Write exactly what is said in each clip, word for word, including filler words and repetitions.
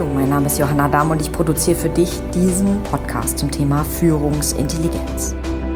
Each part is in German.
Hallo, mein Name ist Johanna Dahm und ich produziere für dich diesen Podcast zum Thema Führungsintelligenz.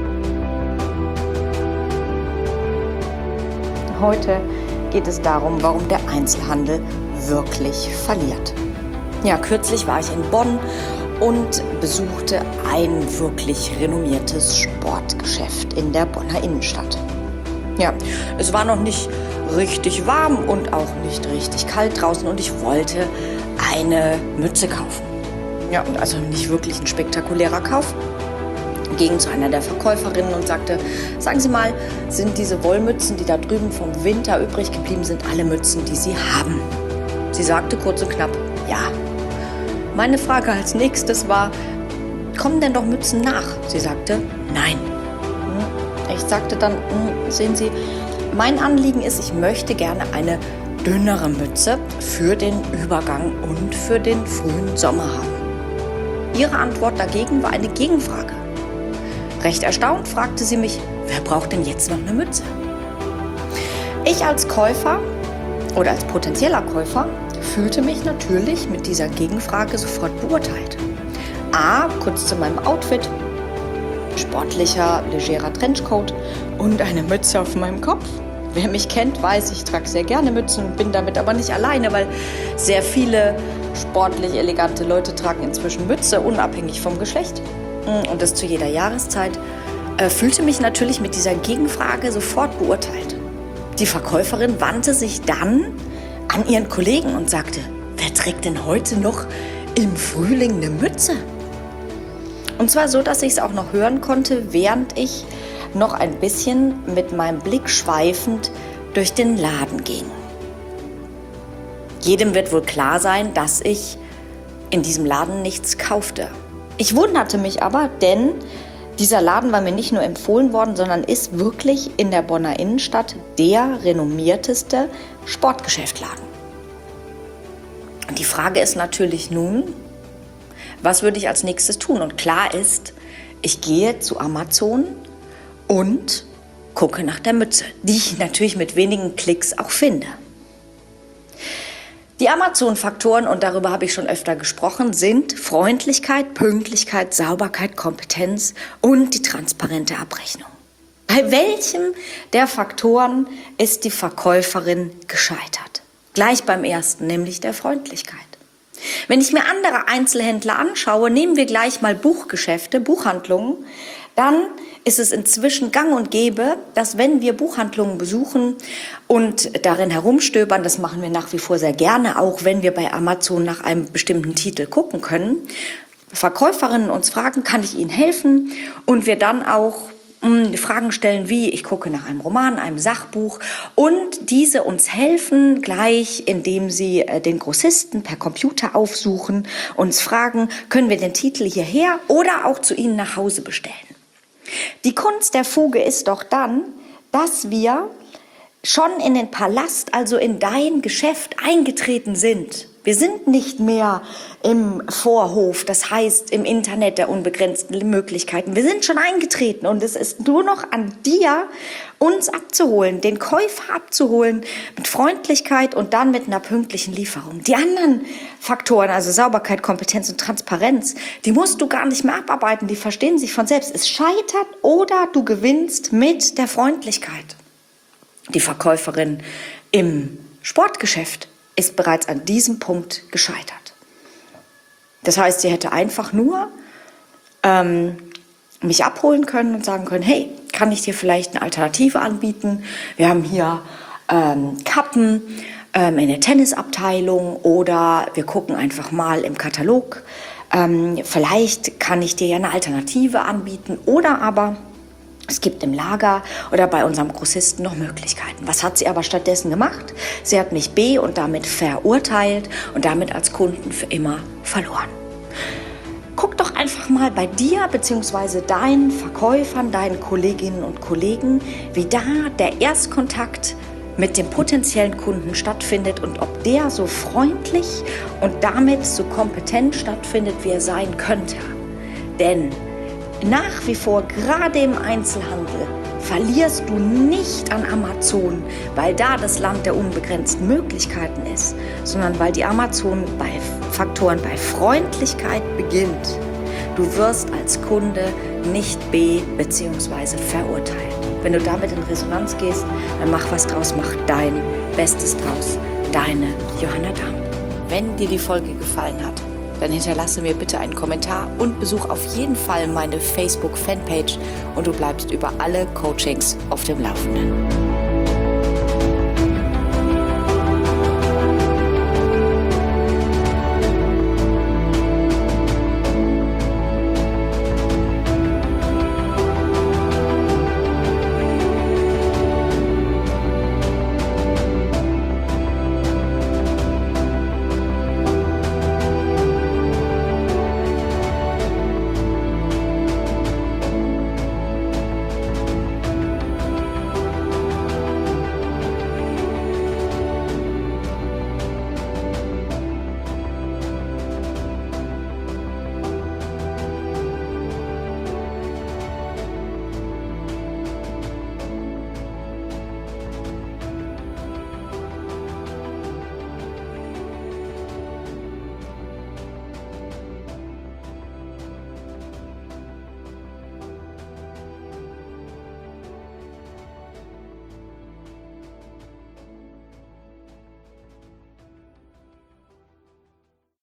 Heute geht es darum, warum der Einzelhandel wirklich verliert. Ja, kürzlich war ich in Bonn und besuchte ein wirklich renommiertes Sportgeschäft in der Bonner Innenstadt. Ja, es war noch nicht richtig warm und auch nicht richtig kalt draußen und ich wollte eine Mütze kaufen. Ja, und also nicht wirklich ein spektakulärer Kauf. Ging zu einer der Verkäuferinnen und sagte, sagen Sie mal, sind diese Wollmützen, die da drüben vom Winter übrig geblieben sind, alle Mützen, die Sie haben? Sie sagte kurz und knapp, ja. Meine Frage als nächstes war, kommen denn doch Mützen nach? Sie sagte, nein. Ich sagte dann, sehen Sie, mein Anliegen ist, ich möchte gerne eine dünnere Mütze für den Übergang und für den frühen Sommer haben. Ihre Antwort dagegen war eine Gegenfrage. Recht erstaunt fragte sie mich, wer braucht denn jetzt noch eine Mütze? Ich als Käufer oder als potenzieller Käufer fühlte mich natürlich mit dieser Gegenfrage sofort beurteilt. A, kurz zu meinem Outfit, sportlicher, legerer Trenchcoat und eine Mütze auf meinem Kopf. Wer mich kennt, weiß, ich trage sehr gerne Mützen und bin damit aber nicht alleine, weil sehr viele sportlich elegante Leute tragen inzwischen Mütze, unabhängig vom Geschlecht. Und das zu jeder Jahreszeit. Äh, fühlte mich natürlich mit dieser Gegenfrage sofort beurteilt. Die Verkäuferin wandte sich dann an ihren Kollegen und sagte, wer trägt denn heute noch im Frühling eine Mütze? Und zwar so, dass ich es auch noch hören konnte, während ich noch ein bisschen mit meinem Blick schweifend durch den Laden ging. Jedem wird wohl klar sein, dass ich in diesem Laden nichts kaufte. Ich wunderte mich aber, denn dieser Laden war mir nicht nur empfohlen worden, sondern ist wirklich in der Bonner Innenstadt der renommierteste Sportgeschäftladen. Und die Frage ist natürlich nun, was würde ich als nächstes tun? Und klar ist, ich gehe zu Amazon und gucke nach der Mütze, die ich natürlich mit wenigen Klicks auch finde. Die Amazon-Faktoren, und darüber habe ich schon öfter gesprochen, sind Freundlichkeit, Pünktlichkeit, Sauberkeit, Kompetenz und die transparente Abrechnung. Bei welchem der Faktoren ist die Verkäuferin gescheitert? Gleich beim ersten, nämlich der Freundlichkeit. Wenn ich mir andere Einzelhändler anschaue, nehmen wir gleich mal Buchgeschäfte, Buchhandlungen, dann ist es inzwischen gang und gäbe, dass wenn wir Buchhandlungen besuchen und darin herumstöbern, das machen wir nach wie vor sehr gerne, auch wenn wir bei Amazon nach einem bestimmten Titel gucken können, Verkäuferinnen uns fragen, kann ich Ihnen helfen? Und wir dann auch mh, Fragen stellen wie, ich gucke nach einem Roman, einem Sachbuch und diese uns helfen gleich, indem sie äh, den Grossisten per Computer aufsuchen, uns fragen, können wir den Titel hierher oder auch zu Ihnen nach Hause bestellen? Die Kunst der Fuge ist doch dann, dass wir schon in den Palast, also in dein Geschäft eingetreten sind. Wir sind nicht mehr im Vorhof, das heißt im Internet der unbegrenzten Möglichkeiten. Wir sind schon eingetreten und es ist nur noch an dir, uns abzuholen, den Käufer abzuholen mit Freundlichkeit und dann mit einer pünktlichen Lieferung. Die anderen Faktoren, also Sauberkeit, Kompetenz und Transparenz, die musst du gar nicht mehr abarbeiten, die verstehen sich von selbst. Es scheitert oder du gewinnst mit der Freundlichkeit. Die Verkäuferin im Sportgeschäft ist bereits an diesem Punkt gescheitert. Das heißt, sie hätte einfach nur ähm, mich abholen können und sagen können, hey, kann ich dir vielleicht eine Alternative anbieten? Wir haben hier ähm, Kappen ähm, in der Tennisabteilung oder wir gucken einfach mal im Katalog. Ähm, vielleicht kann ich dir ja eine Alternative anbieten oder aber es gibt im Lager oder bei unserem Grossisten noch Möglichkeiten. Was hat sie aber stattdessen gemacht? Sie hat mich be- und damit verurteilt und damit als Kunden für immer verloren. Guck doch einfach mal bei dir bzw. deinen Verkäufern, deinen Kolleginnen und Kollegen, wie da der Erstkontakt mit dem potenziellen Kunden stattfindet und ob der so freundlich und damit so kompetent stattfindet, wie er sein könnte. Denn nach wie vor, gerade im Einzelhandel, verlierst du nicht an Amazon, weil da das Land der unbegrenzten Möglichkeiten ist, sondern weil die Amazon bei Faktoren bei Freundlichkeit beginnt, du wirst als Kunde nicht be- bzw. verurteilt. Wenn du damit in Resonanz gehst, dann mach was draus, mach dein Bestes draus. Deine Johanna Dahm. Wenn dir die Folge gefallen hat, dann hinterlasse mir bitte einen Kommentar und besuch auf jeden Fall meine Facebook-Fanpage und du bleibst über alle Coachings auf dem Laufenden.